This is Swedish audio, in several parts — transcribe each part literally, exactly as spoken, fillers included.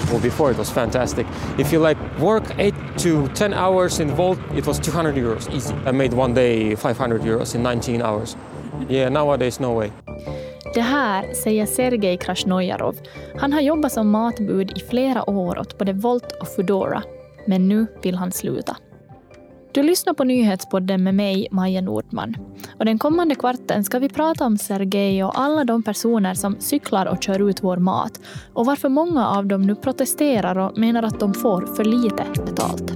Well, before it was fantastic. If you like work eight to ten hours in Volt, it was two hundred euros easy. I made one day five hundred euros in nineteen hours. Yeah, nowadays no way. Det här säger Sergej Krasnojarov. Han har jobbat som matbud i flera år åt både Volt och Foodora. Men nu vill han sluta. Du lyssnar på nyhetspodden med mig, Maja Nordman. Och den kommande kvarten ska vi prata om Sergej och alla de personer som cyklar och kör ut vår mat. Och varför många av dem nu protesterar och menar att de får för lite betalt.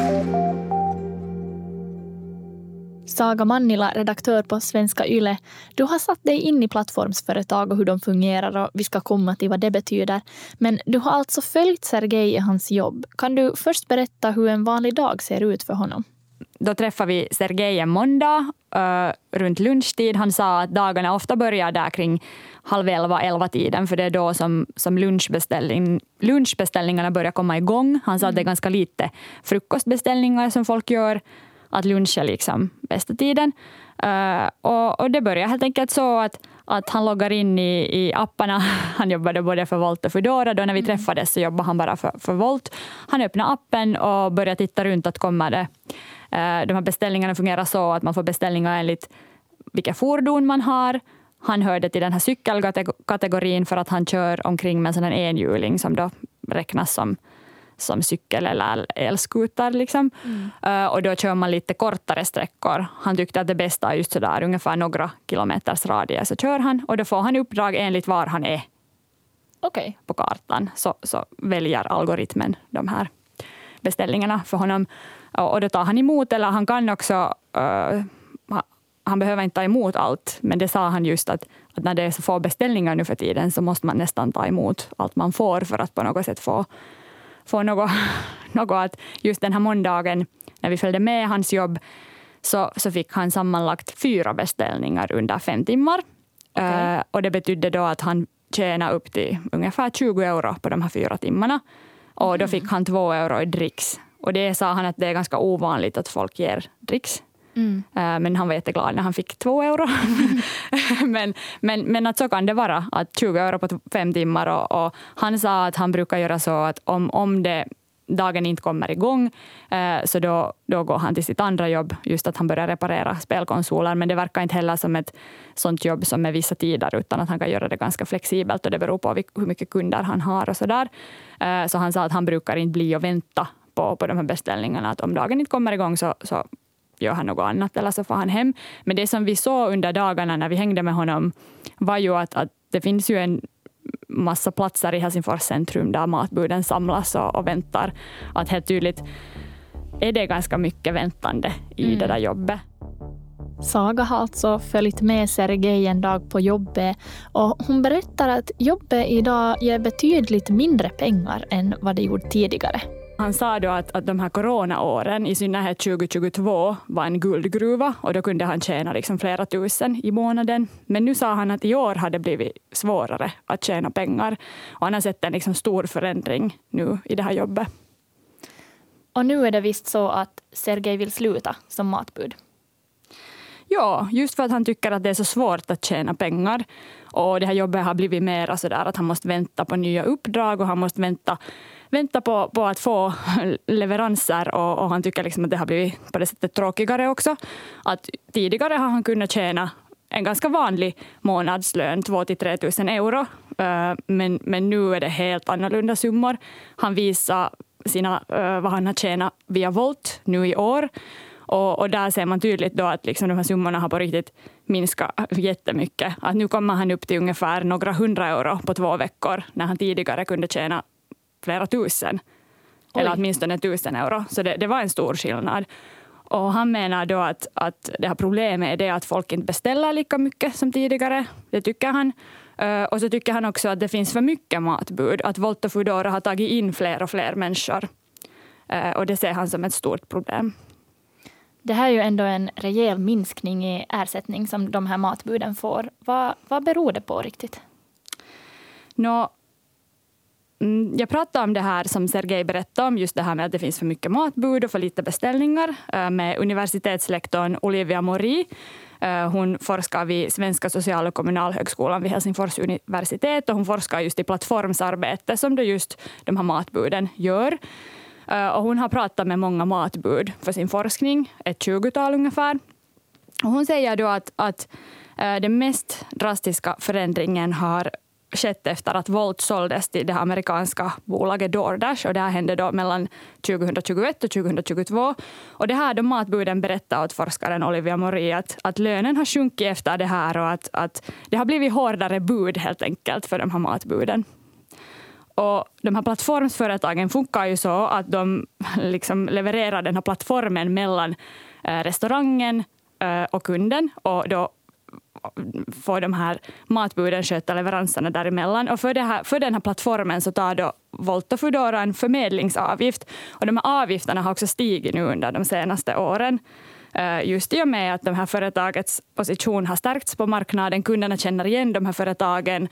Saga Mannila, redaktör på Svenska Yle. Du har satt dig in i plattformsföretag och hur de fungerar och vi ska komma till vad det betyder. Men du har alltså följt Sergej i hans jobb. Kan du först berätta hur en vanlig dag ser ut för honom? Då träffade vi Sergej en måndag uh, runt lunchtid. Han sa att dagarna ofta börjar där kring halv elva, elva tiden. För det är då som, som lunchbeställning, lunchbeställningarna börjar komma igång. Han sa att det är ganska lite frukostbeställningar som folk gör. Att lunch är liksom bästa tiden. Uh, och, och det börjar helt enkelt så att, att han loggar in i, i apparna. Han jobbade både för Volt och Foodora. Då när vi träffades så jobbade han bara för, för Volt. Han öppnar appen och börjar titta runt att kommer det. Uh, de här beställningarna fungerar så att man får beställningar enligt vilka fordon man har. Han hörde till den här cykelkategorin för att han kör omkring med en sån här enhjuling som då räknas som som cykel eller elskutar liksom. Mm. Uh, och då kör man lite kortare sträckor. Han tyckte att det bästa är just sådär ungefär några kilometers radie så kör han och då får han uppdrag enligt var han är okay. på kartan. Så, så väljer algoritmen de här beställningarna för honom. Och, och då tar han emot eller han kan också uh, han behöver inte ta emot allt men det sa han just att, att när det är så få beställningar nu för tiden så måste man nästan ta emot allt man får för att på något sätt få få något, något att just den här måndagen när vi följde med hans jobb så, så fick han sammanlagt fyra beställningar under fem timmar. Okay. Uh, och det betydde då att han tjänade upp till ungefär tjugo euro på de här fyra timmarna. Och då fick han två euro i dricks. Och det sa han att det är ganska ovanligt att folk ger dricks. Mm. Uh, men han var jätteglad när han fick två euro. men, men, men att så kan det vara. Att tjugo euro på fem timmar. Och, och han sa att han brukar göra så att om, om det, dagen inte kommer igång uh, så då, då går han till sitt andra jobb. Just att han börjar reparera spelkonsoler. Men det verkar inte heller som ett sånt jobb som är vissa tider. Utan att han kan göra det ganska flexibelt. Och det beror på hur mycket kunder han har och sådär. Uh, så han sa att han brukar inte bli och vänta på, på de här beställningarna. Att om dagen inte kommer igång så... så gör han något annat eller så får han hem. Men det som vi såg under dagarna när vi hängde med honom var ju att, att det finns ju en massa platser i Helsingfors centrum där matbuden samlas och, och väntar. Att helt tydligt är det ganska mycket väntande i mm. det där jobbet. Saga har alltså följt med Sergej en dag på jobbet och hon berättar att jobbet idag ger betydligt mindre pengar än vad det gjorde tidigare. Han sa då att, att de här coronaåren, i synnerhet tjugo tjugotvå, var en guldgruva och då kunde han tjäna liksom flera tusen i månaden. Men nu sa han att i år hade det blivit svårare att tjäna pengar och han har sett en liksom stor förändring nu i det här jobbet. Och nu är det visst så att Sergej vill sluta som matbud. Ja, just för att han tycker att det är så svårt att tjäna pengar. Och det här jobbet har blivit mer sådär att han måste vänta på nya uppdrag och han måste vänta, vänta på, på att få leveranser. Och, och han tycker liksom att det har blivit på det sättet tråkigare också. Att tidigare har han kunnat tjäna en ganska vanlig månadslön, två till tre tusen euro. Men, men nu är det helt annorlunda summor. Han visar sina, vad han har tjänat via Volt nu i år. Och, och där ser man tydligt då att liksom de här summorna har på riktigt minskat jättemycket. Att nu kommer han upp till ungefär några hundra euro på två veckor när han tidigare kunde tjäna flera tusen. Oj. Eller åtminstone tusen euro. Så det, det var en stor skillnad. Och han menar då att, att det här problemet är det att folk inte beställer lika mycket som tidigare. Det tycker han. Uh, och så tycker han också att det finns för mycket matbud. Att Volt och Foodora har tagit in fler och fler människor. Uh, och det ser han som ett stort problem. Det här är ju ändå en rejäl minskning i ersättning som de här matbuden får. Vad, vad beror det på riktigt? Nå, jag pratade om det här som Sergej berättade om, just det här med att det finns för mycket matbud och för lite beställningar, med universitetslektorn Olivia Mori. Hon forskar vid Svenska social- och kommunalhögskolan vid Helsingfors universitet, och hon forskar just i plattformsarbete som då just de här matbuden gör. Och hon har pratat med många matbud för sin forskning, ett tjugotal ungefär. Och hon säger då att, att den mest drastiska förändringen har skett efter att Wolt såldes till det amerikanska bolaget DoorDash, och det här hände då mellan tjugohundratjugoett och tjugohundratjugotvå. Och det här, de matbuden berättar åt forskaren Olivia Mori att, att lönen har sjunkit efter det här, och att, att det har blivit hårdare bud helt enkelt för de här matbuden. Och de här plattformsföretagen funkar ju så att de liksom levererar den här plattformen mellan restaurangen och kunden, och då får de här matbuden sköta leveranserna däremellan. Och för, det här, för den här plattformen så tar då Wolt och Foodora en förmedlingsavgift. Och de här avgifterna har också stigit nu under de senaste åren. Just i och med att de här företagets position har stärkts på marknaden. Kunderna känner igen de här företagen.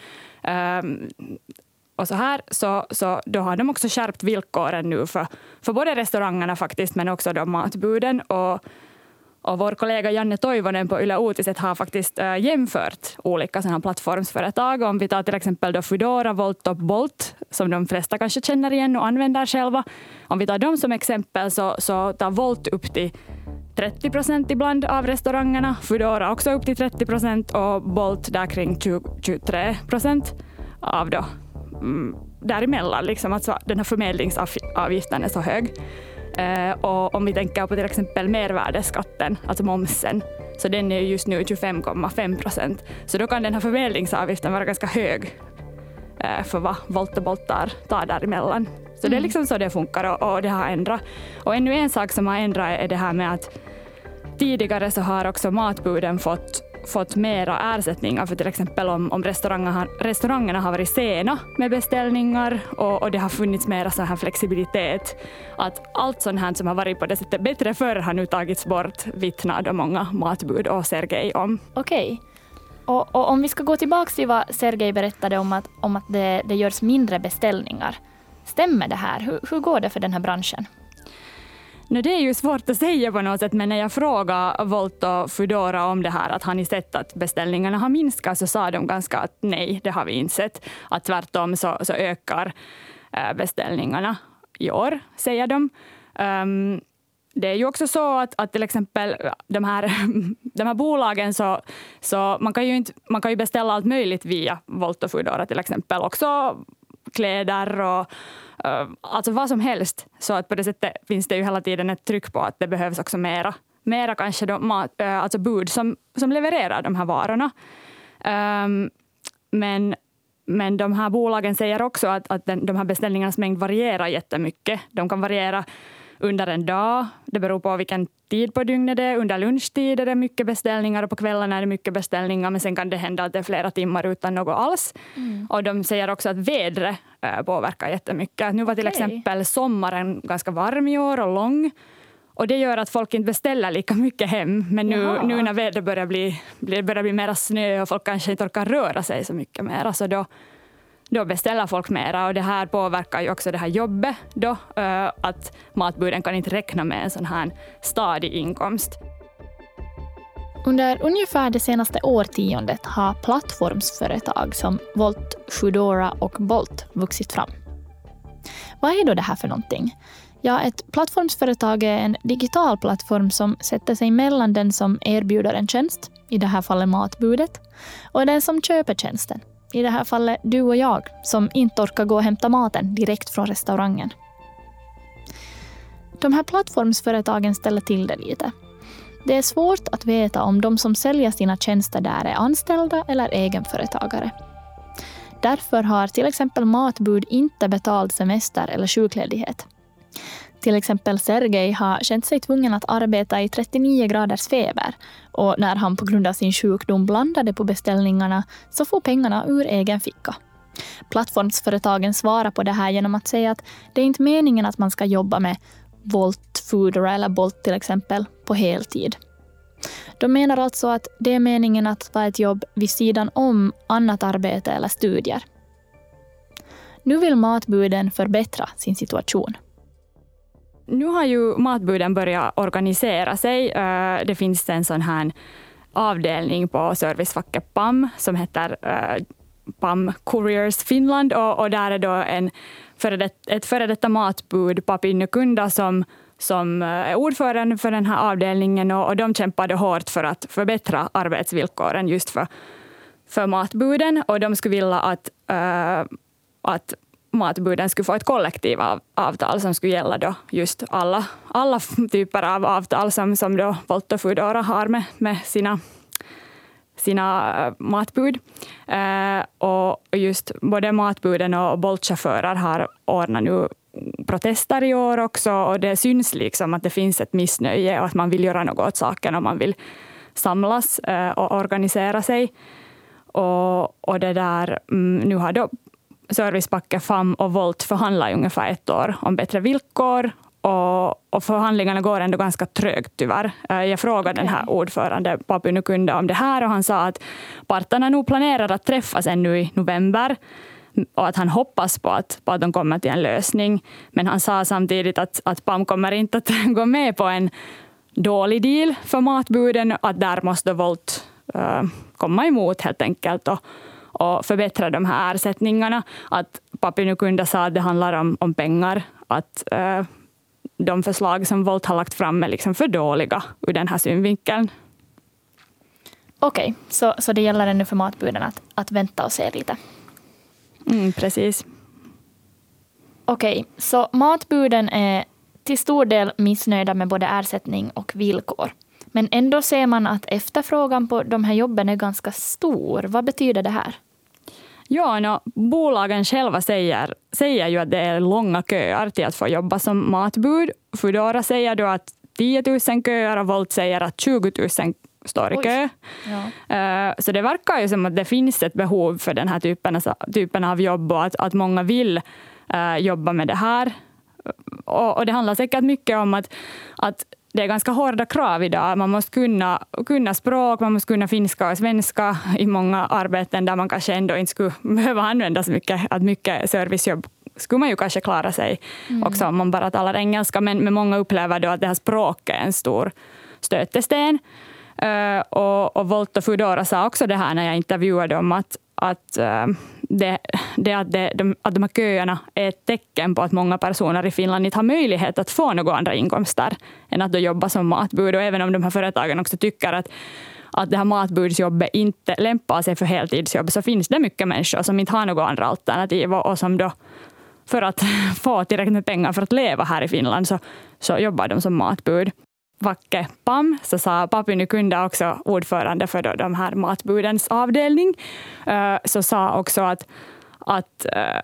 Och så här, så, så då har de också skärpt villkoren nu för, för både restaurangerna faktiskt, men också de matbuden. Och Och vår kollega Janne Toivonen på Yle Uutiset har faktiskt äh, jämfört olika sådana plattformsföretag. Om vi tar till exempel då Foodora, Wolt och Bolt, som de flesta kanske känner igen och använder själva. Om vi tar dem som exempel så, så tar Wolt upp till trettio procent ibland av restaurangerna. Foodora också upp till trettio procent och Bolt där kring tjugo till tjugotre procent av då. Mm, däremellan, liksom, alltså den här förmedlingsavgiften är så hög. Uh, och om vi tänker på till exempel mervärdeskatten, alltså momsen, så den är just nu tjugofem komma fem procent. Så då kan den här förmedlingsavgiften vara ganska hög uh, för vad Wolt och Bolt tar, tar däremellan. Så mm. det är liksom så det funkar, och, och det har ändrat. Och ännu en sak som har ändrat är det här med att tidigare så har också matbuden fått fått mera ersättningar för till exempel om, om restaurangerna, restaurangerna har varit sena med beställningar, och, och det har funnits mera så här flexibilitet. Att allt sånt här som har varit på det sättet bättre förr har nu tagits bort, vittnar de många matbud och Sergej om. Okej. Och, och om vi ska gå tillbaka till vad Sergej berättade om att, om att det, det görs mindre beställningar. Stämmer det här? Hur, hur går det för den här branschen? No, det är ju svårt att säga på något sätt, men när jag frågade Wolt och Foodora om det här, att har ni sett att beställningarna har minskat, så sa de ganska att nej, det har vi inte sett. Att tvärtom så, så ökar beställningarna i år, säger de. Um, det är ju också så att, att till exempel de här, de här bolagen, så, så man, kan ju inte, man kan ju beställa allt möjligt via Wolt och Foodora till exempel. Också kläder och uh, alltså vad som helst. Så att på det sättet finns det ju hela tiden ett tryck på att det behövs också mera, mera kanske då mat, uh, alltså bud som, som levererar de här varorna. Um, men, men de här bolagen säger också att, att den, de här beställningarnas mängd varierar jättemycket. De kan variera under en dag. Det beror på vilken tid på dygnet det är. Under lunchtid är det mycket beställningar och på kvällarna är det mycket beställningar. Men sen kan det hända att det är flera timmar utan något alls. Mm. Och de säger också att vädret äh, påverkar jättemycket. Nu var till okay. exempel sommaren ganska varm i år och lång. Och det gör att folk inte beställer lika mycket hem. Men nu, nu när vädret börjar bli, börjar bli mera snö och folk kanske inte orkar röra sig så mycket mer. Så då Då beställer folk mera, och det här påverkar ju också det här jobbet då, att matbuden kan inte räkna med en sån här stadig inkomst. Under ungefär det senaste årtiondet har plattformsföretag som Wolt, Foodora och Bolt vuxit fram. Vad är då det här för någonting? Ja, ett plattformsföretag är en digital plattform som sätter sig mellan den som erbjuder en tjänst, i det här fallet matbudet, och den som köper tjänsten. I det här fallet du och jag, som inte orkar gå och hämta maten direkt från restaurangen. De här plattformsföretagen ställer till det lite. Det är svårt att veta om de som säljer sina tjänster där är anställda eller egenföretagare. Därför har till exempel matbud inte betald semester eller sjukledighet. Till exempel Sergej har känt sig tvungen att arbeta i trettionio graders feber, och när han på grund av sin sjukdom blandade på beställningarna så får pengarna ur egen ficka. Plattformsföretagen svarar på det här genom att säga att det är inte meningen att man ska jobba med Wolt, Foodora eller Bolt till exempel på heltid. De menar alltså att det är meningen att ta ett jobb vid sidan om annat arbete eller studier. Nu vill matbuden förbättra sin situation. Nu har ju matbuden börjat organisera sig. Det finns en sån här avdelning på servicefacket P A M som heter P A M Couriers Finland, och, och där är då en före det, ett före detta matbud, Papi Nykunda, som, som är ordförande för den här avdelningen, och, och de kämpade hårt för att förbättra arbetsvillkoren just för, för matbuden, och de skulle vilja att, äh, att matbuden skulle få ett kollektivavtal som skulle gälla då just alla, alla typer av avtal som, som då Volt och Foodora har med, med sina, sina matbud. Eh, och just både matbuden och Volt-chaufförer har ordnat nu protester i år också, och det syns liksom att det finns ett missnöje och att man vill göra något åt saken och man vill samlas eh, och organisera sig. Och, och det där, mm, nu har då Servicepacket, F A M och Volt förhandlar i ungefär ett år om bättre villkor, och, och förhandlingarna går ändå ganska trögt tyvärr. Jag frågade okay. den här ordförande Papi Nykunda om det här, och han sa att parterna nog planerar att träffas ännu i november och att han hoppas på att, på att de kommer till en lösning. Men han sa samtidigt att, att P A M kommer inte att gå med på en dålig deal för matbuden, att där måste Volt uh, komma emot helt enkelt och och förbättra de här ersättningarna. Att Papi Nykunda sa att det handlar om, om pengar. Att eh, de förslag som Volt har lagt fram är liksom för dåliga ur den här synvinkeln. Okej, okay, så, så det gäller ännu för matbuden att, att vänta och se lite. Mm, precis. Okej, okay, så matbuden är till stor del missnöjda med både ersättning och villkor. Men ändå ser man att efterfrågan på de här jobben är ganska stor. Vad betyder det här? Ja, no, bolagen själva säger, säger ju att det är långa köer till att få jobba som matbud. Foodora säger då att tio tusen köer, och Volt säger att tjugo tusen står i kö. Ja. Så det verkar ju som att det finns ett behov för den här typen, typen av jobb, och att, att många vill uh, jobba med det här. Och, och det handlar säkert mycket om att, att det är ganska hårda krav idag. Man måste kunna, kunna språk, man måste kunna finska och svenska i många arbeten där man kanske ändå inte skulle behöva använda så mycket. Att mycket servicejobb skulle man ju kanske klara sig mm. också om man bara talar engelska. Men, men många upplever då att det här språket är en stor stötesten. Uh, och, och Volt och Foodora sa också det här när jag intervjuade dem, att, att, uh, det, det, att, det, de, att de här köerna är ett tecken på att många personer i Finland inte har möjlighet att få några andra inkomster än att då jobba som matbud. Och även om de här företagen också tycker att, att det här matbudsjobbet inte lämpar sig för heltidsjobb, så finns det mycket människor som inte har några andra alternativ, och, och som då för att få tillräckligt med pengar för att leva här i Finland så, så jobbar de som matbud. Vacke P A M, så sa Papi Nykunda, också ordförande för de här matbudens avdelning, så sa också att, att,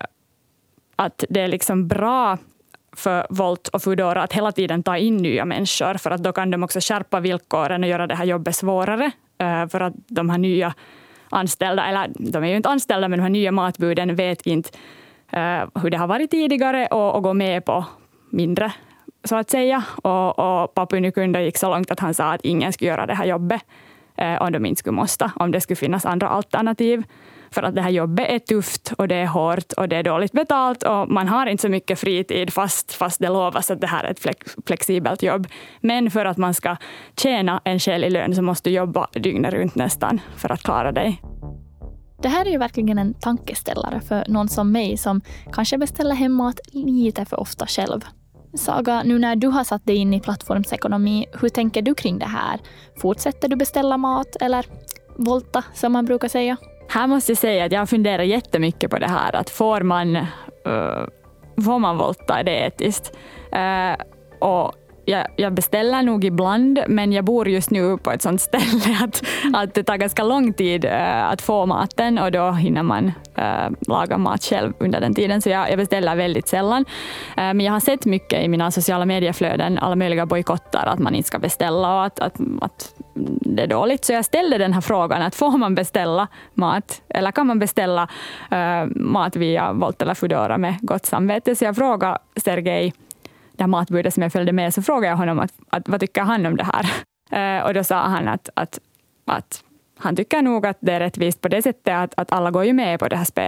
att det är liksom bra för Volt och Foodora att hela tiden ta in nya människor, för att då kan de också skärpa villkoren och göra det här jobbet svårare, för att de här nya anställda, eller de är ju inte anställda, men de här nya matbuden vet inte hur det har varit tidigare och, och gå med på mindre, så att säga. Och, och Papi Nykunda gick så långt att han sa att ingen skulle göra det här jobbet eh, om de inte skulle måste, om det skulle finnas andra alternativ. För att det här jobbet är tufft och det är hårt och det är dåligt betalt och man har inte så mycket fritid fast, fast det lovas att det här är ett flex, flexibelt jobb. Men för att man ska tjäna en skälig lön så måste du jobba dygnet runt nästan för att klara dig. Det här är ju verkligen en tankeställare för någon som mig som kanske beställer hem mat lite för ofta själv. Saga, nu när du har satt dig in i plattformsekonomi, hur tänker du kring det här? Fortsätter du beställa mat eller volta som man brukar säga? Här måste jag säga att jag funderar jättemycket på det här. Att får man, uh, får man volta, är det etiskt? Uh, och jag, jag beställer nog ibland, men jag bor just nu på ett sånt ställe att, att det tar ganska lång tid uh, att få maten och då hinner man uh, laga mat själv under den tiden. Så jag, jag beställer väldigt sällan. Uh, men jag har sett mycket i mina sociala medieflöden, alla möjliga bojkottar, att man inte ska beställa och att, att, att det är dåligt. Så jag ställde den här frågan, att får man beställa mat eller kan man beställa uh, mat via Volt eller Foodora med gott samvete? Så jag frågade Sergej, det här matbudet som jag följde med, så frågade jag honom att, att vad tycker han om det här? Uh, och då sa han att, att, att han tycker nog att det är rättvist på det sättet att, att alla går ju med på det här spelet.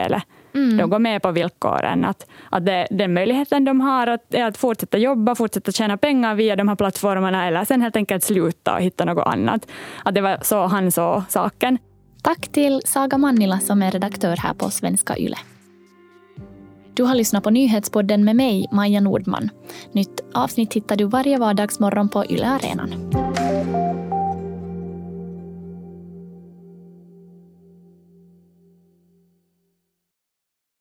Mm. De går med på villkoren. Att, att det, den möjligheten de har att, är att fortsätta jobba, fortsätta tjäna pengar via de här plattformarna eller sen helt enkelt sluta och hitta något annat. Att det var så han såg saken. Tack till Saga Mannila som är redaktör här på Svenska Yle. Du har lyssnat på Nyhetspodden med mig, Maja Nordman. Nytt avsnitt hittar du varje vardagsmorgon på Yle Arenan.